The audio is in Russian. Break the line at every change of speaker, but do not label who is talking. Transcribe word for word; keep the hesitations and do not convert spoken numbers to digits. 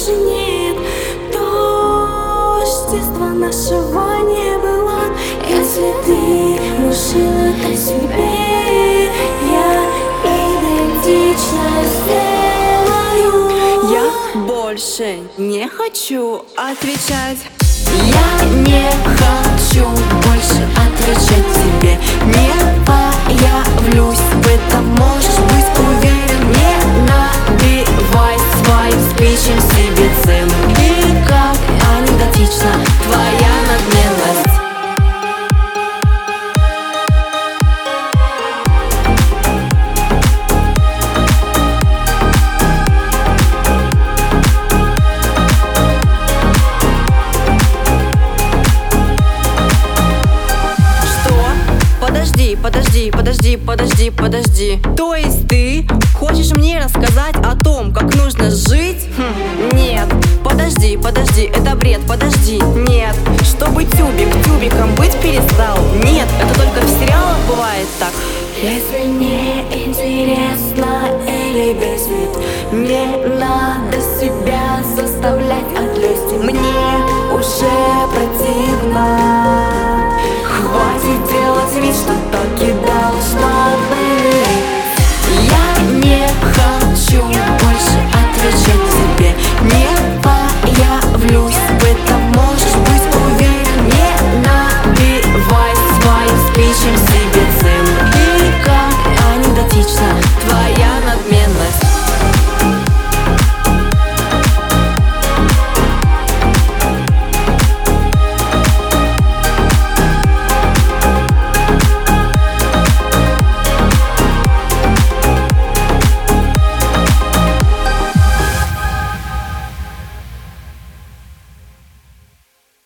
больше нет. Тождества нашего не было. Если ты внушила это себе, я идентично сделаю.
Я больше не хочу отвечать.
Я не хочу больше отвечать тебе. Не появлюсь в этом, можешь быть уверен. Не набивай своим спичем себе цену. И как анекдотична твоя надменность.
Подожди, подожди, подожди, подожди, подожди. То есть ты хочешь мне рассказать о том, как нужно жить? Хм, нет. Подожди, подожди, это бред, подожди. Нет, чтобы тюбик тюбиком быть перестал. Нет, это только в сериалах бывает так.
Если не интересно или бесит, не надо себя заставлять от злости. Мне уже противно.